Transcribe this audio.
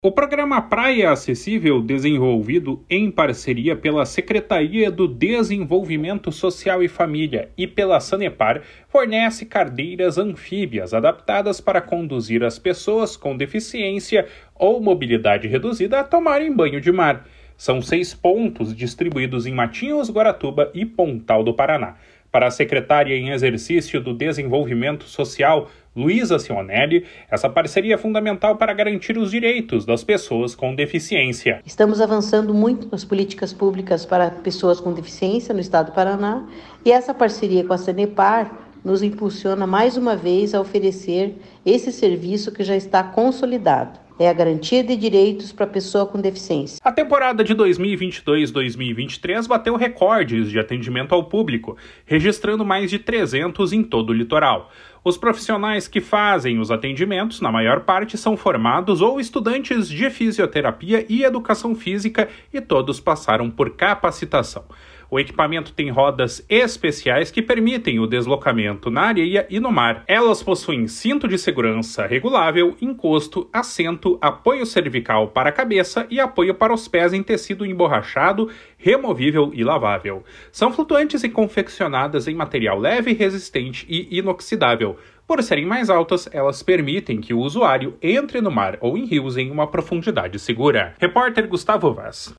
O programa Praia Acessível, desenvolvido em parceria pela Secretaria do Desenvolvimento Social e Família e pela Sanepar, fornece cadeiras anfíbias adaptadas para conduzir as pessoas com deficiência ou mobilidade reduzida a tomarem banho de mar. São 6 pontos distribuídos em Matinhos, Guaratuba e Pontal do Paraná. Para a secretária em exercício do Desenvolvimento Social, Luísa Sionelli, essa parceria é fundamental para garantir os direitos das pessoas com deficiência. Estamos avançando muito nas políticas públicas para pessoas com deficiência no estado do Paraná e essa parceria com a Sanepar nos impulsiona mais uma vez a oferecer esse serviço que já está consolidado. É a garantia de direitos para a pessoa com deficiência. A temporada de 2022-2023 bateu recordes de atendimento ao público, registrando mais de 300 em todo o litoral. Os profissionais que fazem os atendimentos, na maior parte, são formados ou estudantes de fisioterapia e educação física e todos passaram por capacitação. O equipamento tem rodas especiais que permitem o deslocamento na areia e no mar. Elas possuem cinto de segurança regulável, encosto, assento, apoio cervical para a cabeça e apoio para os pés em tecido emborrachado, removível e lavável. São flutuantes e confeccionadas em material leve, resistente e inoxidável. Por serem mais altas, elas permitem que o usuário entre no mar ou em rios em uma profundidade segura. Repórter Gustavo Vaz.